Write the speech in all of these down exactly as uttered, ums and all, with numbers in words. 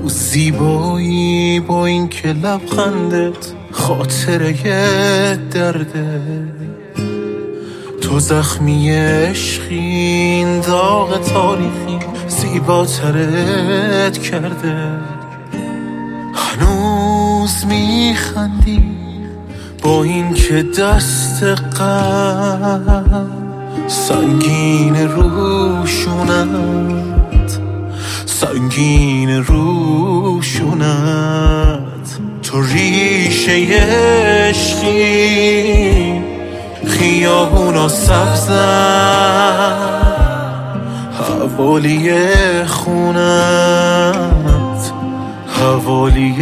تو زیبایی با این که لبخندت خاطره درده، تو زخمی عشقین داغ تاریخی زیباترت کرده. هنوز میخندی با این که دست غم سنگین روشونت، سنگین روشونت. تو ریشه عشقی خیابونا سبزن، حوالی خونت، حوالی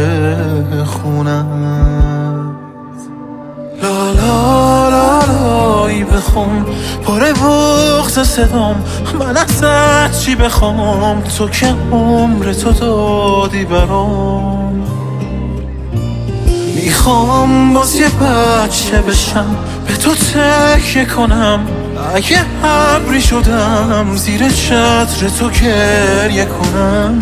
خونت. لا لا لا لایی بخون پاره بغض صدام، من ازت چی بخوام تو که عمر تو دادی برام. میخوام باز یه بچه بشم به تو تکیه کنم، اگه ابری شدم زیر چتر تو گریه کنم.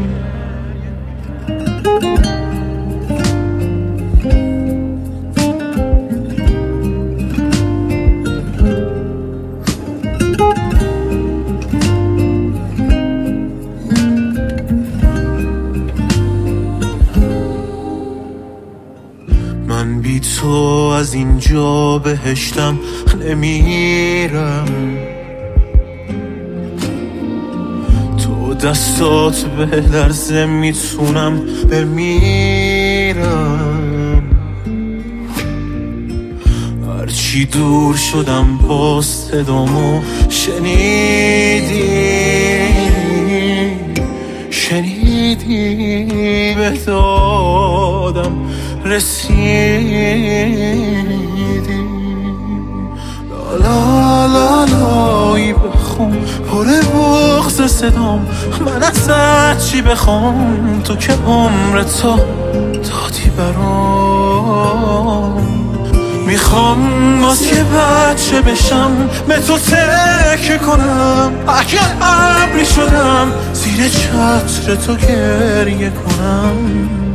من بی تو از اینجا بهشتم نمیرم، تو دستات به لرزه میتونم بمیرم. هرچی دور شدم باز صدامو شنیدی، شنیدی به دادم رسیدی. لا لا لایی بخون پره بغض صدام، من ازت چی بخوام تو که عمر تو دادی برام. میخوام باز یه بچه بشم به تو تکیه کنم، اگه ابری شدم زیر چتر تو گریه کنم.